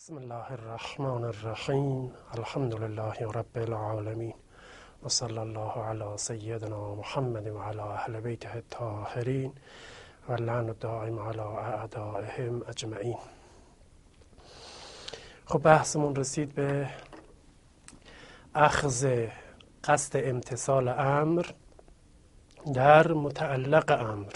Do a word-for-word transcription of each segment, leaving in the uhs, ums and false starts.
بسم الله الرحمن الرحیم. الحمد لله رب العالمین و صلی الله علی سیدنا محمد و علی اهل بیته الطاهرین و لعن الدائم علی اعدائهم اجمعین. خب بحثمون رسید به اخذ قصد امتثال امر در متعلق امر.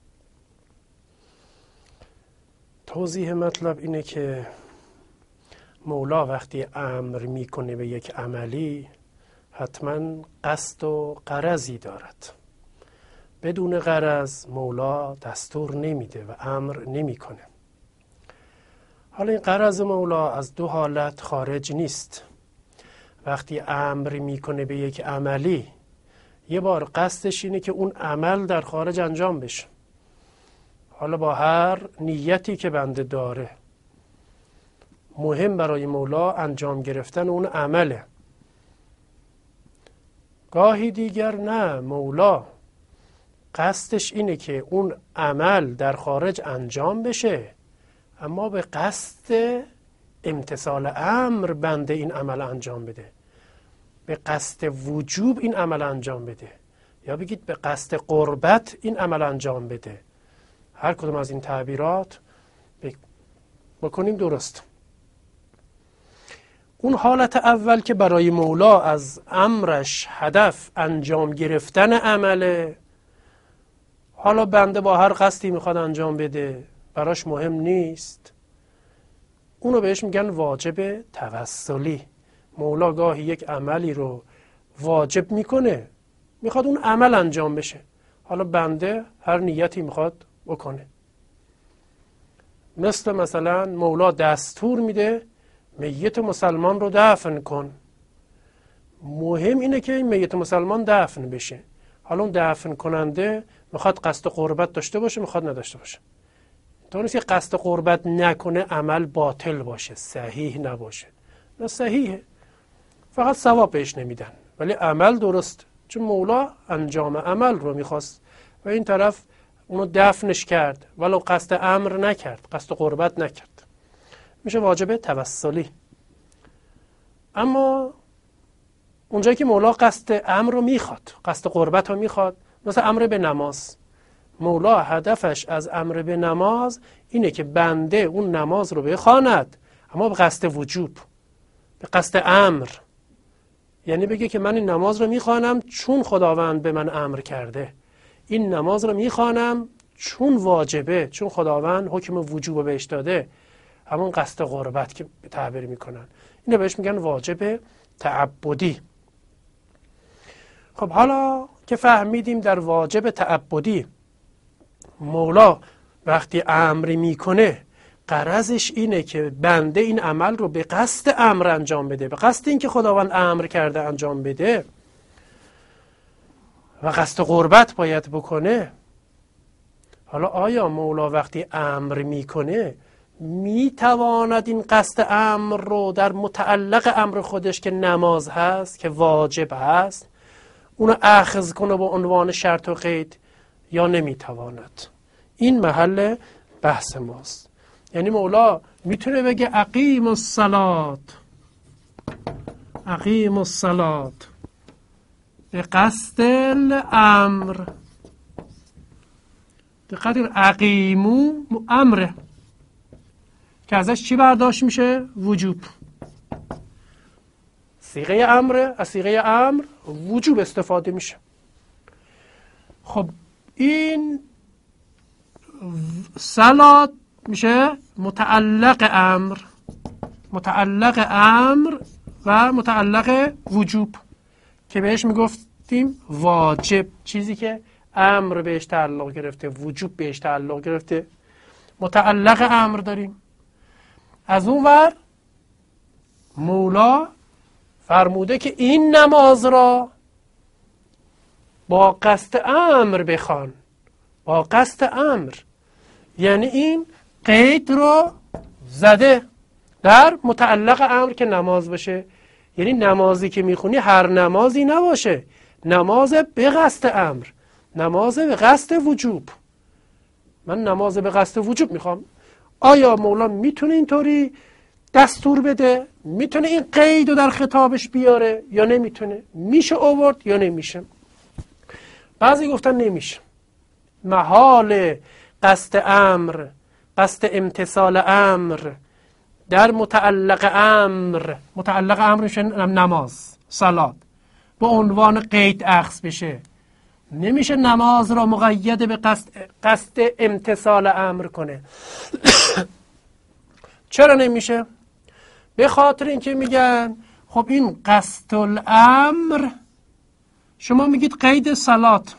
توضیح مطلب اینه که مولا وقتی امر میکنه به یک عملی حتما قصد و غرضی دارد. بدون غرض مولا دستور نمیده و امر نمیکنه. حالا این غرض مولا از دو حالت خارج نیست. وقتی امر میکنه به یک عملی، یه بار قصدش اینه که اون عمل در خارج انجام بشه، حالا با هر نیتی که بنده داره. مهم برای مولا انجام گرفتن اون عمله. گاهی دیگر نه، مولا قصدش اینه که اون عمل در خارج انجام بشه، اما به قصد امتثال امر بنده این عمل انجام بده، به قصد وجوب این عمل انجام بده، یا بگید به قصد قربت این عمل انجام بده. هر کدوم از این تعبیرات بکنیم درست. اون حالت اول که برای مولا از امرش هدف انجام گرفتن عمله، حالا بنده با هر قصدی میخواد انجام بده، براش مهم نیست، اونو بهش میگن واجب توسلی. مولا گاهی یک عملی رو واجب میکنه، میخواد اون عمل انجام بشه، حالا بنده هر نیتی میخواد بکنه. مثل مثلا مولا دستور میده میت مسلمان رو دفن کن. مهم اینه که این میت مسلمان دفن بشه. حالا اون دفن کننده میخواد قصد قربت داشته باشه، میخواد نداشته باشه. تا نیست که قصد قربت نکنه عمل باطل باشه، صحیح نباشه. نه صحیحه، فقط ثواب بهش نمیدن، ولی عمل درست، چون مولا انجام عمل رو میخواست و این طرف اونو دفنش کرد ولو قصد امر نکرد، قصد قربت نکرد، میشه واجب توسلی. اما اونجایی که مولا قصد امر رو میخواد، قصد قربت رو میخواد، مثل امر به نماز، مولا هدفش از امر به نماز اینه که بنده اون نماز رو بخواند، اما به قصد وجوب، به قصد امر. یعنی بگه که من این نماز رو میخوانم چون خداوند به من امر کرده، این نماز رو میخوانم چون واجبه، چون خداوند حکم وجوب رو بهش داده. همون قصد قربت که تعبیر میکنن، اینو بهش میگن واجب تعبدی. خب حالا که فهمیدیم در واجب تعبدی مولا وقتی امری میکنه غرضش اینه که بنده این عمل رو به قصد امر انجام بده، به قصد اینکه خداوند امر کرده انجام بده، و قصد قربت باید بکنه. حالا آیا مولا وقتی امر میکنه میتواند این قصد امر رو در متعلق امر خودش که نماز هست، که واجب هست، اونو اخذ کنه با عنوان شرط و قید، یا نمیتواند؟ این محل بحث ماست. یعنی مولا میتونه بگه اقیم الصلاة، اقیم الصلاة به قصد الامر. دقت کنید، اقیمو امره که ازش چی برداشت میشه؟ وجوب. صیغه امره، از صیغه امر وجوب استفاده میشه. خب این صلات میشه متعلق امر، متعلق امر و متعلق وجوب که بهش میگفتیم واجب. چیزی که امر بهش تعلق گرفته، وجوب بهش تعلق گرفته، متعلق امر داریم. از اون ور مولا فرموده که این نماز را با قصد امر بخوان، با قصد امر. یعنی این قید رو زده در متعلق امر که نماز باشه. یعنی نمازی که میخونی هر نمازی نباشه، نماز به قصد امر، نماز به قصد وجوب. من نماز به قصد وجوب میخوام. آیا مولا میتونه اینطوری دستور بده، میتونه این قید رو در خطابش بیاره یا نمیتونه، میشه آورد یا نمیشه. بعضی گفتن نمیشه، محال قصد امر، قصد امتثال امر در متعلق امر، متعلق امرش نماز، صلات، به عنوان قید اخذ بشه. نمیشه نماز را مقید به قصد, قصد امتثال امر کنه. چرا نمیشه؟ به خاطر اینکه میگن خب این قصد الامر، شما میگید قید صلات،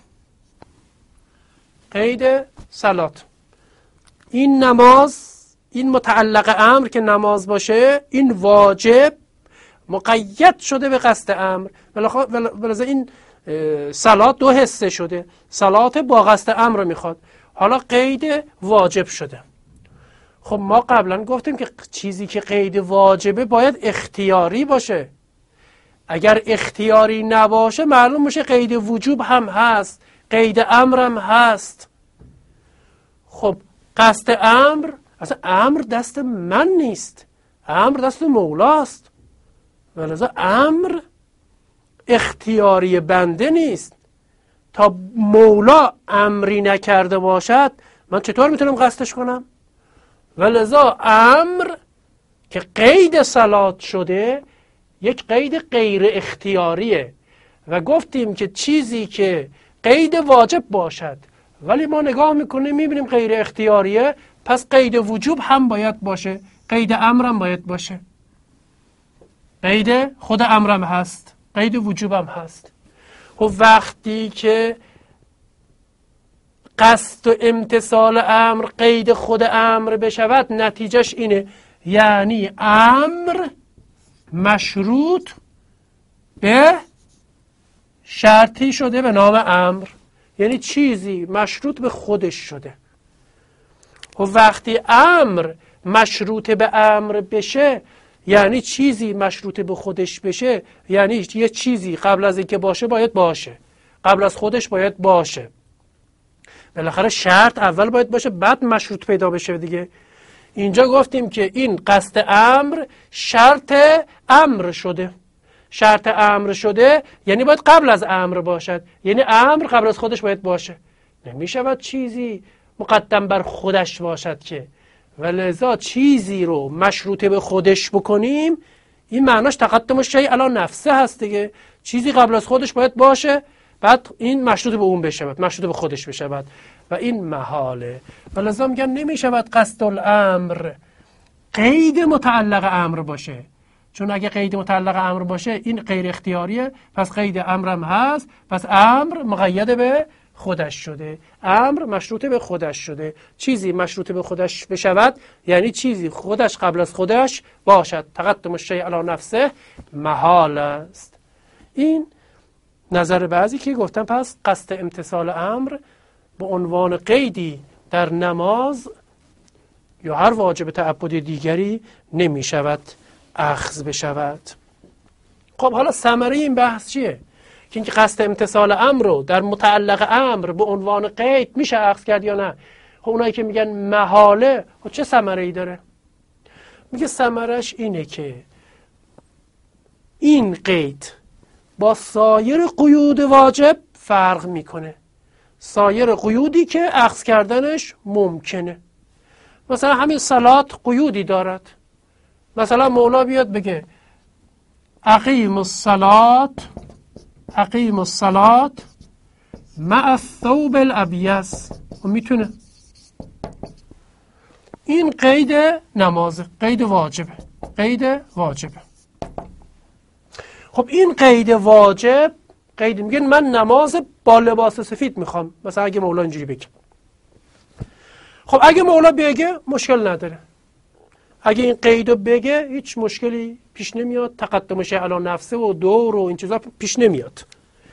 قید صلات، این نماز، این متعلق امر که نماز باشه، این واجب مقید شده به قصد امر. ولذا این صلات دو حصه شده، صلات با قصد امر رو میخواد، حالا قید واجب شده. خب ما قبلا گفتیم که چیزی که قید واجبه باید اختیاری باشه. اگر اختیاری نباشه معلوم میشه قید وجوب هم هست، قید امر هم هست. خب قصد امر، اصلا امر دست من نیست، امر دست مولاست. ولذا امر اختیاری بنده نیست. تا مولا امری نکرده باشد من چطور میتونم قصدش کنم؟ ولذا امر که قید صلات شده یک قید غیر اختیاریه و گفتیم که چیزی که قید واجب باشد ولی ما نگاه میکنیم میبینیم غیر اختیاریه، پس قید وجوب هم باید باشه، قید امرم باید باشه. قید خود امرم هست، قید وجوبم هست. خب وقتی که قصد و امتثال امر قید خود امر بشود، نتیجهش اینه یعنی امر مشروط به شرطی شده به نام امر، یعنی چیزی مشروط به خودش شده. و وقتی امر مشروط به امر بشه یعنی چیزی مشروط به خودش بشه، یعنی یه چیزی قبل از اینکه باشه باید باشه، قبل از خودش باید باشه. بالاخره شرط اول باید باشه بعد مشروط پیدا بشه دیگه. اینجا گفتیم که این قصد امر شرط امر شده، شرط امر شده یعنی باید قبل از امر باشد، یعنی امر قبل از خودش باید باشه. نمیشود چیزی مقدم بر خودش باشد که، ولذا چیزی رو مشروط به خودش بکنیم این معناش تقدم الشیء علی نفسه هست دیگه. چیزی قبل از خودش باید باشه بعد این مشروط به اون بشه، مشروط به خودش بشه بعد، و این محاله. ولذا میگن نمیشود قصد الامر قید متعلق امر باشه، چون اگه قید متعلق امر باشه این غیر اختیاریه، پس قید امرم هست، پس امر مقید به خودش شده، امر مشروط به خودش شده. چیزی مشروط به خودش بشود یعنی چیزی خودش قبل از خودش باشد، تقدم الشیء علی نفسه محال است. این نظر بعضی که گفتن پس قصد امتثال امر به عنوان قیدی در نماز یا هر واجب تعبدی دیگری نمی شود اخذ بشود. خب حالا ثمره این بحث چیه؟ که اینکه قصد امتثال امر رو در متعلق امر به عنوان قید میشه اخذ کرد یا نه؟ خب اونایی که میگن محاله، خب چه ثمره ای داره؟ میگه ثمرش اینه که این قید با سایر قیود واجب فرق میکنه، سایر قیودی که اخذ کردنش ممکنه. مثلا همین صلات قیودی دارد، مثلا مولا بیاد بگه اقیم الصلاة اقیم الصلاة مع الثوب الابیض، و میتونه این قید نمازه، قید واجبه، قید واجبه. خب این قید واجب، قید میگن من نماز با لباس سفید میخوام، مثلا اگه مولا اینجوری بگه، خب اگه مولا بگه مشکل نداره، اگه این قیدو بگه هیچ مشکلی پیش نمیاد، تقدم شیء علی نفسه و دور و این چیزا پیش نمیاد.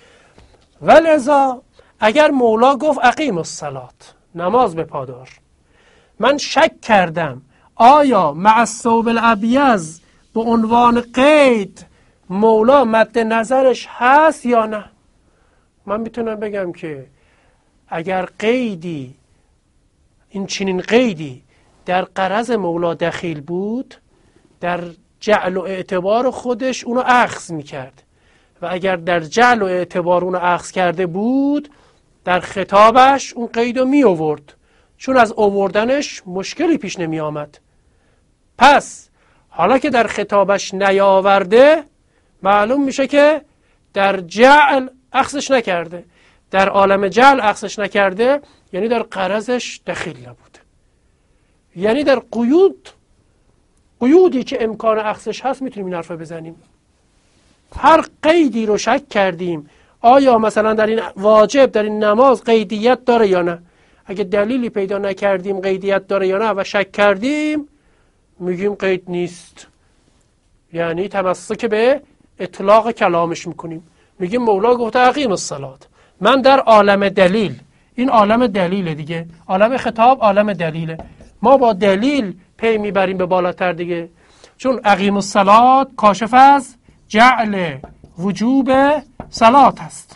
ولذا اگر مولا گفت اقیم الصلاة نماز بپادار، من شک کردم آیا مع الثوب الابیض به عنوان قید مولا مد نظرش هست یا نه، من میتونم بگم که اگر قیدی، این چنین قیدی در غرض مولا دخیل بود در جعل و اعتبار خودش اونو اخذ میکرد و اگر در جعل و اعتبار اونو اخذ کرده بود در خطابش اون قیدو می آورد، چون از آوردنش مشکلی پیش نمی آمد. پس حالا که در خطابش نیاورده معلوم میشه که در جعل اخذش نکرده، در عالم جعل اخذش نکرده، یعنی در غرضش دخیل نبوده، یعنی در قیود قیودی که امکان اخذش هست میتونیم این حرف بزنیم. هر قیدی رو شک کردیم آیا مثلا در این واجب در این نماز قیدیت داره یا نه، اگه دلیلی پیدا نکردیم قیدیت داره یا نه و شک کردیم میگیم قید نیست، یعنی تمسک به اطلاق کلامش میکنیم. میگیم مولا گفته اقیم الصلاة، من در عالم دلیل، این عالم دلیله دیگه، عالم خطاب عالم دلیله، ما با دلیل پی میبریم به بالاتر دیگه، چون اقیم الصلاة کاشف از جعل وجوب صلات هست،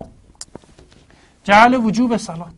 جعل وجوب صلات.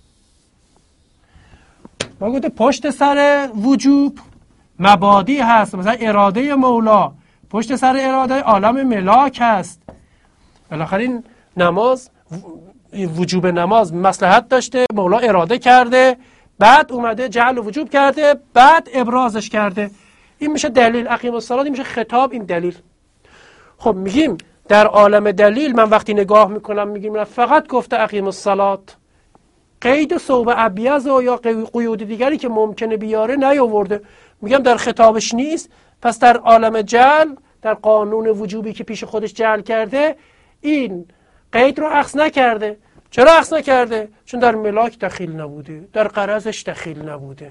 ما گفته پشت سر وجوب مبادی هست، مثلا اراده مولا، پشت سر اراده عالم ملاک هست. بالاخره این نماز، وجوب نماز مصلحت داشته، مولا اراده کرده، بعد اومده جعل وجوب کرده، بعد ابرازش کرده، این میشه دلیل. اقیم الصلاة این میشه خطاب، این دلیل. خب میگیم در عالم دلیل من وقتی نگاه میکنم میگیم فقط گفته اقیم الصلاة، قید صوب ابیض و یا قیود دیگری که ممکنه بیاره نیاورده. میگم در خطابش نیست، پس در عالم جعل، در قانون وجوبی که پیش خودش جعل کرده این قید رو اخذ نکرده. چرا اخذ نکرده؟ چون در ملاک دخیل نبوده، در غرضش دخیل نبوده.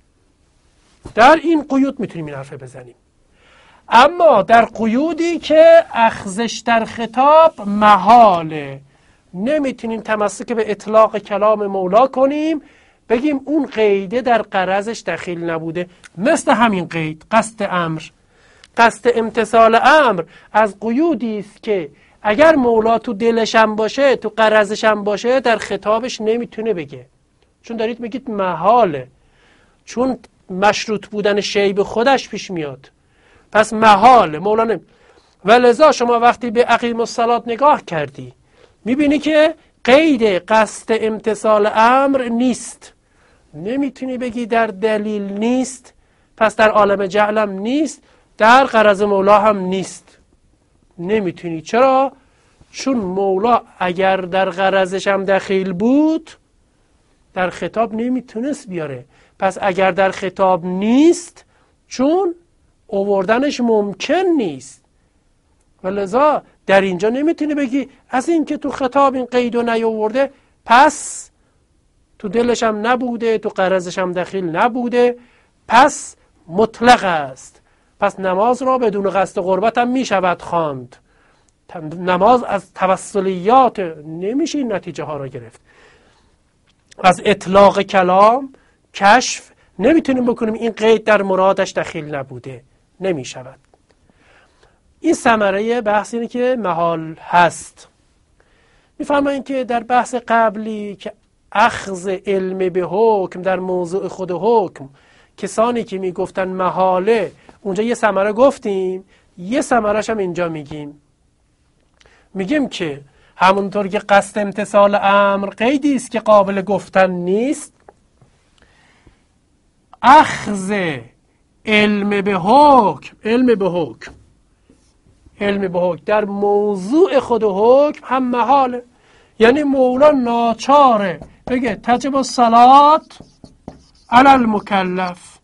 در این قیود میتونیم این حرفه بزنیم. اما در قیودی که اخذش در خطاب محاله، نمیتونیم تمسک به اطلاق کلام مولا کنیم بگیم اون قیده در غرضش دخیل نبوده. مثل همین قید قصد امر، قصد امتثال امر از قیودی است که اگر مولا تو دلش هم باشه، تو غرضش هم باشه، در خطابش نمیتونه بگه، چون دارید میگید محاله، چون مشروط بودن شی به خودش پیش میاد، پس محاله مولا نمی. و لذا شما وقتی به اقیم الصلاة نگاه کردی میبینی که قید قصد امتثال امر نیست، نمیتونی بگی در دلیل نیست، پس در عالم جعلم نیست، در غرض مولا هم نیست، نمیتونی. چرا؟ چون مولا اگر در غرضش هم دخیل بود در خطاب نمیتونست بیاره، پس اگر در خطاب نیست چون آوردنش ممکن نیست، و لذا در اینجا نمیتونی بگی از این که تو خطاب این قیدو نیاورده پس تو دلش هم نبوده، تو غرضش هم دخیل نبوده، پس مطلق است، پس نماز را بدون قصد قربت هم میشود خواند. نماز از توسلیات نمیشه این نتیجه ها را گرفت. از اطلاق کلام کشف نمیتونیم بکنیم این قید در مرادش دخیل نبوده، نمیشود. این ثمره بحث اینه که محال هست. میفرماییم که در بحث قبلی که اخذ علم به حکم در موضوع خود حکم، کسانی که میگفتن محاله، اونجا یه ثمره گفتیم، یه ثمره‌اش هم اینجا میگیم. میگیم که همونطور که قصد امتثال امر قیدی است که قابل گفتن نیست، اخذ علم به حکم، علم به حکم علم به حکم در موضوع خود حکم هم محاله. یعنی مولا ناچاره بگه تجب الصلاة علی المکلف،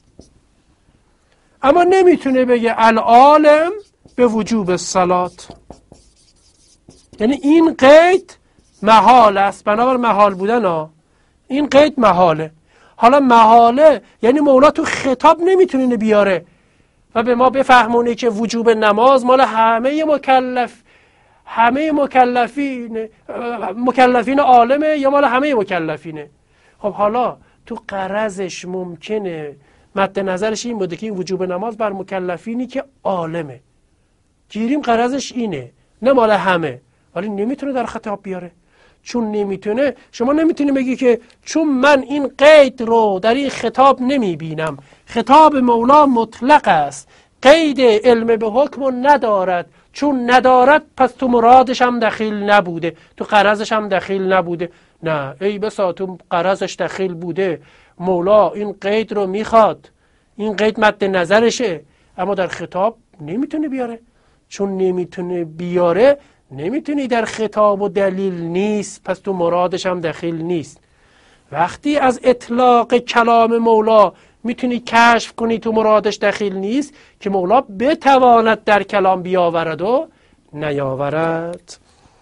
اما نمیتونه بگه العالم به وجوب الصلاة. یعنی این قید محال است، بنابر محال بودن ها این قید محاله. حالا محاله یعنی مولا تو خطاب نمیتونه بیاره و به ما بفهمونه که وجوب نماز مال همه مکلف، همه مکلفین مکلفین عالمه یا مال همه مکلفینه. خب حالا تو غرضش ممکنه مد نظرش این بوده که این وجوب نماز بر مکلفینی که عالمه، گیریم غرضش اینه، نه مال همه، ولی نمیتونه در خطاب بیاره، چون نمیتونه، شما نمیتونی بگی که چون من این قید رو در این خطاب نمیبینم. خطاب مولا مطلق است، قید علم به حکم ندارد، چون ندارد پس تو مرادش هم دخیل نبوده، تو غرضش هم دخیل نبوده. نه، ای بسا تو غرضش دخیل بوده، مولا این قید رو میخواد، این قید مد نظرشه، اما در خطاب نمیتونه بیاره. چون نمیتونه بیاره، نمیتونی در خطاب و دلیل نیست، پس تو مرادش هم دخیل نیست. وقتی از اطلاق کلام مولا میتونی کشف کنی تو مرادش دخیل نیست، که مولا بتواند در کلام بیاورد و نیاورد.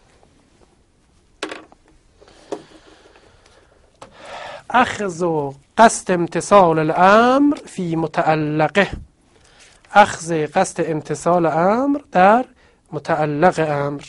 اخذ و قصد امتصال الامر فی متعلقه. اخذ قصد امتصال امر در متعلق امر.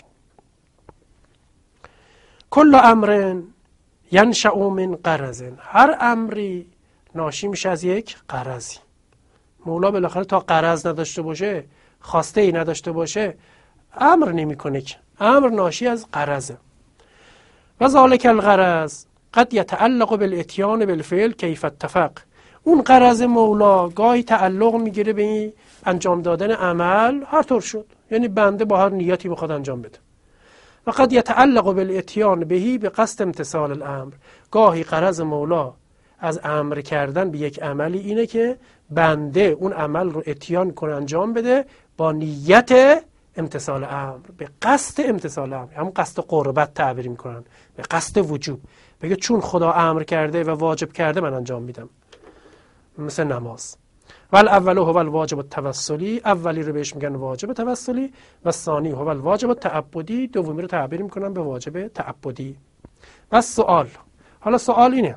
کل امر ینشأ من غرض. هر امری ناشی میشه از یک غرضی. مولا بالاخره تا غرض نداشته باشه، خواسته ای نداشته باشه، امر نمیکنه که. امر ناشی از غرضه. و ذالک الغرض قد یتعلق بالاتیان بالفعل کیف اتفق. اون غرض مولا گاهی تعلق میگیره به این انجام دادن عمل هر طور شد، یعنی بنده با هر نیتی بخواد انجام بده. و قد یتعلق بالاتیان بهی به قصد امتصال الامر. گاهی غرض مولا از امر کردن به یک عملی اینه که بنده اون عمل رو اتیان کنه، انجام بده با نیت امتصال امر، به قصد امتصال امر، همون قصد قربت تعبیر میکنن، به قصد وجوب. بگه چون خدا امر کرده و واجب کرده من انجام میدم، مثل نماز. ول اول هو الواجب التوسلی، اولی رو بهش میگن واجب توسلی، و ثانی هو الواجب التعبدی، دومی رو تعبیر میکنن به واجب تعبدی. و سوال، حالا سوال اینه،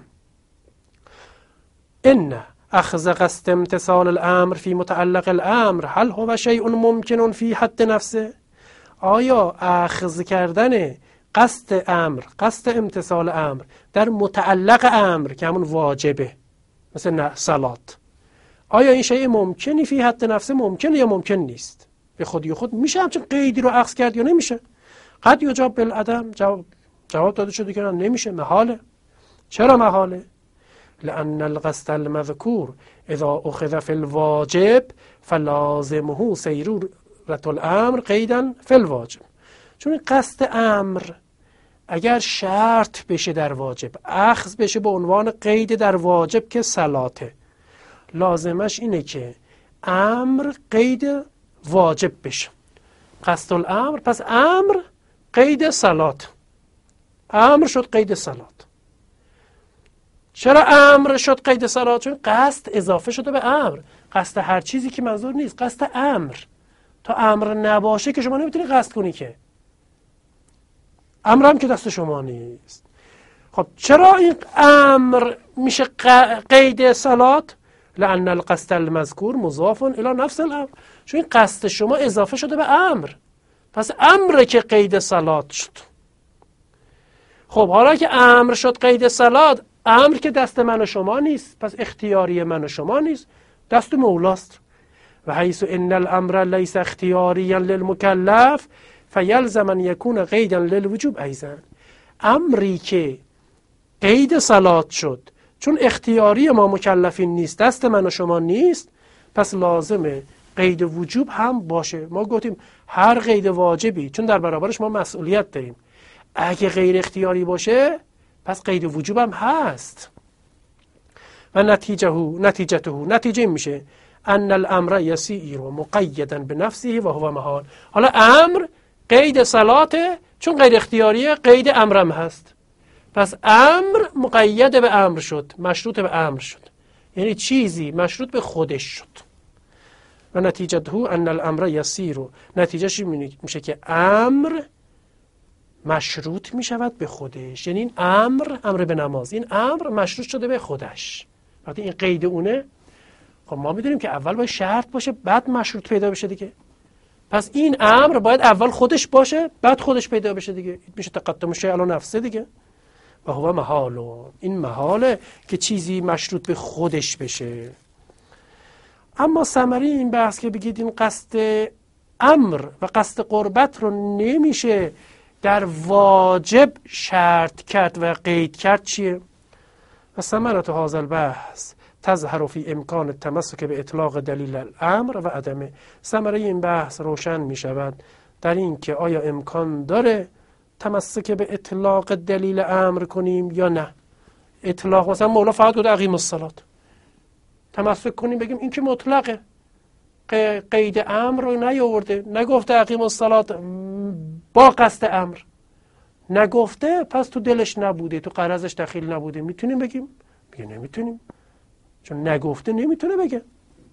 ان اخذ قصد امتصال الامر فی متعلق الامر هل هو شیء ممکن فی حد نفسه؟ آیا اخذ کردن قصد امر، قصد امتصال امر در متعلق امر که همون واجبه، مثل صلات، آیا این شیء ممکنی فی حد نفسه ممکنه یا ممکن نیست؟ به خودی خود میشه همچین قیدی رو اخذ کرد یا نمیشه؟ قد یجاب بالعدم، جواب جواب داده شده که نمیشه، محاله. چرا محاله؟ لأن القصد المذكور اذا اخذ في الواجب فلازمه سيرورة الامر قیدا فی الواجب. چون قصد امر اگر شرط بشه در واجب، اخذ بشه به عنوان قید در واجب که صلاته، لازمش اینه که امر قید واجب بشه. قصد الامر، پس امر قید صلات، امر شد قید صلات. چرا امر شد قید صلات؟ چون قصد اضافه شده به امر. قصد هر چیزی که منظور نیست، قصد امر. تا امر نباشه که شما نمیتونی قصد کنی، که امر هم که دست شما نیست. خب چرا این امر میشه قید صلات؟ لأن القصد المذکور مضاف الی نفس الامر. چون این قصد شما اضافه شده به امر، پس امر که قید صلات شد. خب حالا که امر شد قید صلات، امر که دست من و شما نیست، پس اختیاری من و شما نیست، دست مولاست. و حیث ان الامر لیس اختیاریا للمکلف فیلزم ان یکون قیدا للوجوب ایضا. امری که قید صلات شد چون اختیاری ما مکلفین نیست، دست من و شما نیست، پس لازمه قید وجوب هم باشه. ما گفتیم هر قید واجبی چون در برابرش ما مسئولیت داریم، اگه غیر اختیاری باشه پس قید وجوب هم هست. و نتیجه نتیجته نتیجه میشه ان الامر یسیر و مقیدا بنفسه و هو محال. حالا امر قید صلاته چون غیر اختیاریه، قید امرم هست، پس امر مقید به امر شد، مشروط به امر شد، یعنی چیزی مشروط به خودش شد. و نتیجته ان الامر یسیر، نتیجهش میشه که امر مشروط میشود به خودش. یعنی این امر، امر به نماز، این امر مشروط شده به خودش. وقتی این قید اونه، خب ما میدونیم که اول باید شرط باشه بعد مشروط پیدا بشه دیگه. پس این امر باید اول خودش باشه بعد خودش پیدا بشه دیگه، میشه تقدم شیء علی نفسه دیگه. و هو محال، این محاله که چیزی مشروط به خودش بشه. اما ثمره این بحث که بگید این قصد امر و قصد قربت رو نمیشه در واجب شرط کرد و قید کرد چیه؟ و ثمرة هذا البحث تظهر فی امکان التمسک به اطلاق دلیل الامر و عدمه. ثمره این بحث روشن می شود در این که آیا امکان داره تمسک به اطلاق دلیل امر کنیم یا نه. اطلاق مثلا مولا فقط گفت اقیم الصلاة، تمسک کنیم بگیم این که مطلقه، قید امر رو نیاورده، نگفته اقیم الصلاة با قصد امر، نگفته پس تو دلش نبوده، تو غرضش دخیل نبوده. میتونیم بگیم؟ میگه نمیتونیم، چون نگفته نمیتونه بگه.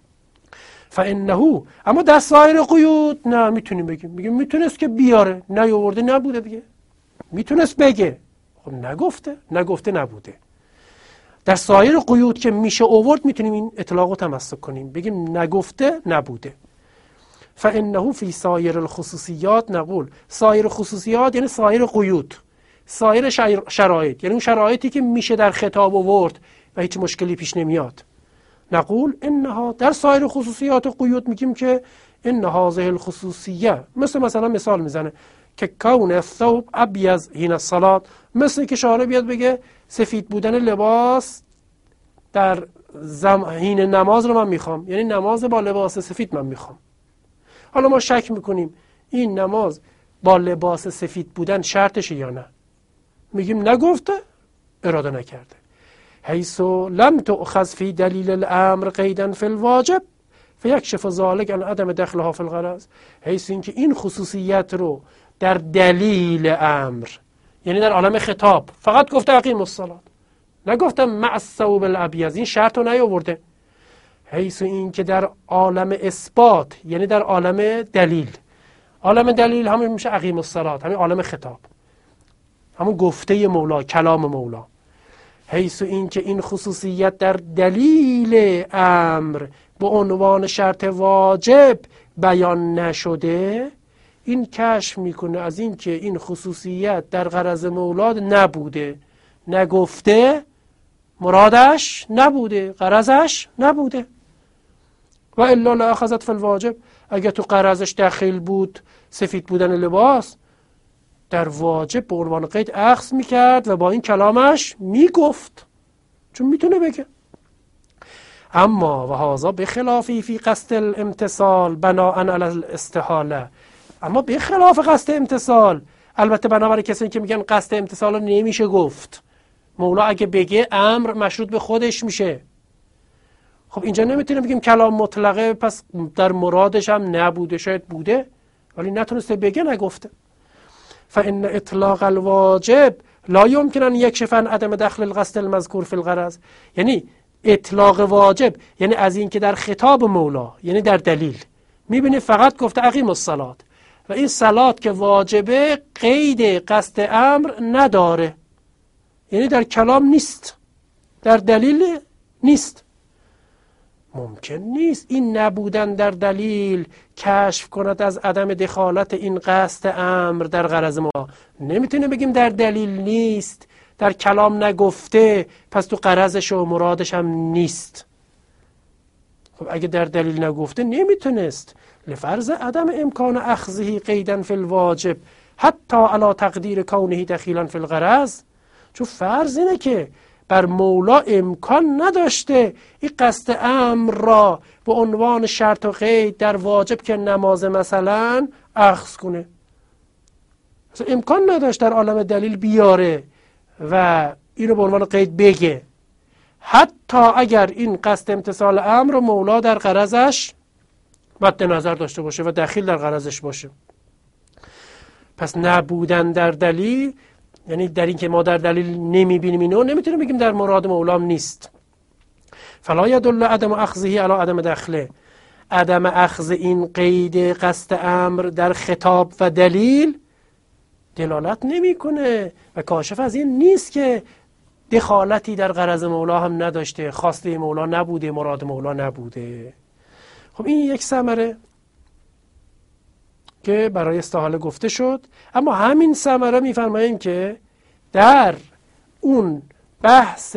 فانه، اما در سایر قیود نه میتونیم بگیم. میگیم میتونست که بیاره، نیاورده نبوده دیگه. میتونست بگه، خب نگفته، نگفته نبوده. در سایر قیود که میشه آورد میتونیم این اطلاق رو تمسک کنیم، بگیم نگفته نبوده. فانه فی سایر الخصوصیات نقول، سایر خصوصیات یعنی سایر قیود، سایر شرایط، یعنی اون شرایطی که میشه در خطاب آورد و هیچ مشکلی پیش نمیاد. نقول انها، در سایر خصوصیات و قیود میگیم که ان هذه الخصوصیه، مثل مثلا مثال میزنه که کون الثوب ابیض حین الصلاه، مثل که شارع بیاد بگه سفید بودن لباس در زم... حین نماز رو من میخوام، یعنی نماز با لباس سفید من میخوام. حالا ما شک میکنیم این نماز با لباس سفید بودن شرطشه یا نه، میگیم نگفته، اراده نکرده. حیث لم تؤخذ فی دلیل الامر قیدا فی الواجب فیکشف ذلک عن عدم دخلها فی الغرض. حیث اینکه این خصوصیت رو در دلیل امر، یعنی در عالم خطاب فقط گفته اقیم الصلاة، نگفته مع الثوب الابیض، این شرط رو نیاورده. حیث اینکه در عالم اثبات، یعنی در عالم دلیل، عالم دلیل همون میشه اقیم الصلاة، همین عالم خطاب، همون گفته مولا، کلام مولا. حیث اینکه این خصوصیت در دلیل امر به عنوان شرط واجب بیان نشده، این کشف میکنه از اینکه این خصوصیت در غرض مولا نبوده، نگفته، مرادش نبوده، غرضش نبوده. و الا لاخذت فی الواجب، اگه تو غرضش داخل بود سفید بودن لباس، در واجب به عنوان قید اخذ میکرد و با این کلامش میگفت، چون میتونه بگه. اما و هذا بخلافی فی قصد الامتصال بناء علی الاستحاله، اما به خلاف قصد امتصال، البته بنابرای کسانی که میگن قصد امتصال رو نمیشه گفت، مولا اگه بگه امر مشروط به خودش میشه. خب اینجا نمیتونیم بگیم کلام مطلقه پس در مرادش هم نبوده، شاید بوده ولی نتونسته بگه، نگفته. فان اطلاق الواجب لا يمكن ان يكشف عن عدم دخل القصد المذكور في الغرض، یعنی اطلاق واجب یعنی از این که در خطاب مولا، یعنی در دلیل میبینی فقط گفته اقیم الصلاة و این صلات که واجبه قید قصد امر نداره، یعنی در کلام نیست، در دلیل نیست. ممکن نیست این نبودن در دلیل کشف کند از عدم دخالت این قصد امر در غرض ما. نمیتونه بگیم در دلیل نیست، در کلام نگفته پس تو غرضش و مرادش هم نیست. خب اگه در دلیل نگفته نمیتونست، لفرض عدم امکان اخذه قیدا فی الواجب حتی علی تقدیر کونه دخیلا فی الغرض، چون فرض اینه که بر مولا امکان نداشته این قصد امر را به عنوان شرط و قید در واجب که نماز مثلا اخذ کنه، اصلا امکان نداشت در عالم دلیل بیاره و اینو به عنوان قید بگه، حتی اگر این قصد امتصال امر رو مولا در غرضش مد نظر داشته باشه و دخیل در غرضش باشه. پس نبودن در دلیل یعنی در این که ما در دلیل نمیبینیم اینو، نمیتونیم بگیم در مراد مولام نیست. فلا یدل عدم اخذه علی عدم دخله، عدم اخذ این قید قصد امر در خطاب و دلیل دلالت نمیکنه و کاشف از این نیست که دخالتی در غرض مولا هم نداشته، خواسته مولا نبوده، مراد مولا نبوده. خب این یک ثمره که برای استحاله گفته شد، اما همین ثمره میفرماییم که در اون بحث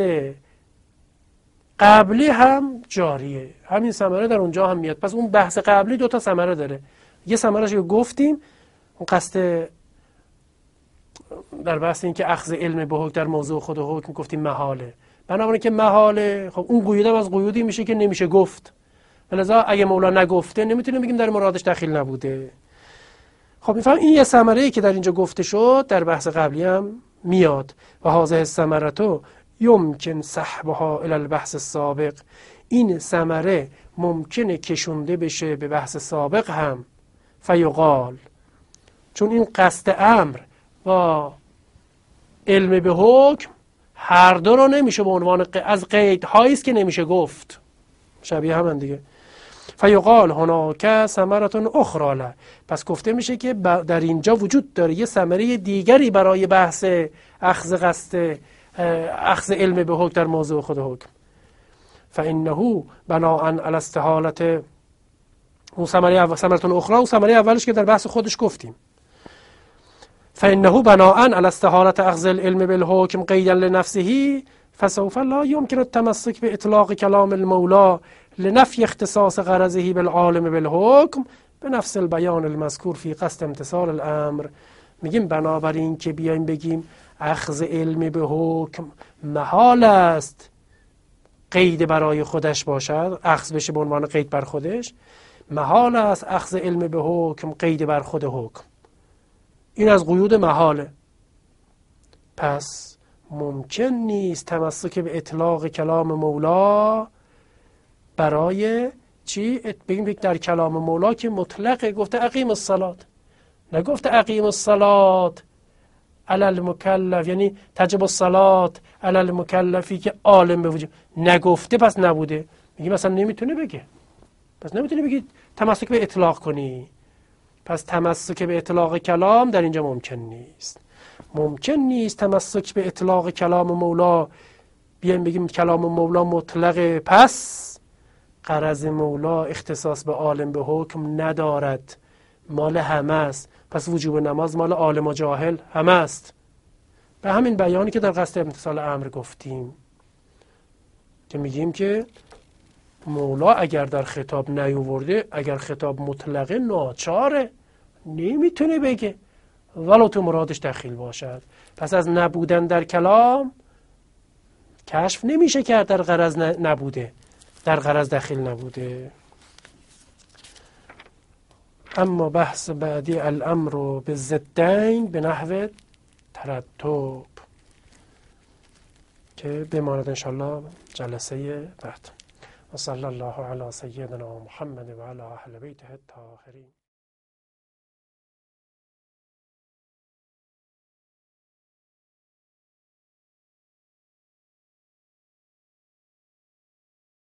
قبلی هم جاریه، همین ثمره در اونجا هم میاد. پس اون بحث قبلی دو تا ثمره داره، یه ثمرهش رو گفتیم، اون قصد در بحث این که اخذ علم به حکم در موضوع خود حکم گفتیم محاله، بنابراین که محاله، خب اون قیود هم از قیودی میشه که نمیشه گفت، لذا اگه مولا نگفته نمیتونیم بگیم در مرادش دخیل نبوده. خب میفهم این یه ثمره‌ای که در اینجا گفته شد در بحث قبلی هم میاد. و هذه الثمرة یمکن سحبها الی البحث السابق، این ثمره ممکنه کشونده بشه به بحث سابق هم. فیقال، چون این قصد امر و علم به حکم هر دو رو نمیشه به عنوان از قیدهایی است که نمیشه گفت، شبیه هم دیگه. فیقال هناک ثمرة اخری له، پس گفته میشه که در اینجا وجود داره یه ثمره دیگری برای بحث اخذ قصد اخذ علم به حکم در موضوع خود حکم. فانه بناء علی استحالة، اون ثمره اول، ثمرة اخری، اون ثمره اولش که در بحث خودش گفتیم. فانه بناء علی استحالة اخذ العلم بالحکم قیدا لنفسه فسوف لا يمكن التمسك باطلاق كلام المولى لنفی اختصاص غرضه بالعالم بالحکم به نفس البیان المذکور فی قصد امتثال الامر. میگیم بنابراین که بیایم بگیم اخذ علم به حکم محال است قید برای خودش باشد، اخذ بشه به عنوان قید بر خودش، محال است اخذ علم به حکم قید بر خود حکم، این از قیود محاله. پس ممکن نیست تمسک به اطلاق کلام مولا برای چی؟ بگیم در کلام مولا که مطلقه، گفته اقیم الصلاة، نگفته اقیم الصلاة علی المکلف، یعنی تجب الصلاة علی المکلفی که عالم به وجود نگفته، پس نبوده. میگیم مثلا نمیتونه بگه، پس نمیتونه بگی تمسک به اطلاق کنی، پس تمسک به اطلاق کلام در اینجا ممکن نیست. ممکن نیست تمسک به اطلاق کلام مولا، بیایم بگیم کلام مولا مطلقه، پس غرض مولا اختصاص به عالم به حکم ندارد، مال همه است، پس وجوب نماز مال عالم و جاهل همه است. به همین بیانی که در قصد امتثال امر گفتیم که میگیم که مولا اگر در خطاب نیاورده، اگر خطاب مطلقه ناچاره، نمیتونه بگه ولو تو مرادش دخیل باشد، پس از نبودن در کلام کشف نمیشه کرد در غرض نبوده، در غرض دخیل نبوده. اما بحث بعدی الامر بالضدین به نحو ترتب که بماند انشاءالله جلسه بعد. و صلی الله علی سیدنا محمد و علی اهل بیته الطاهرین.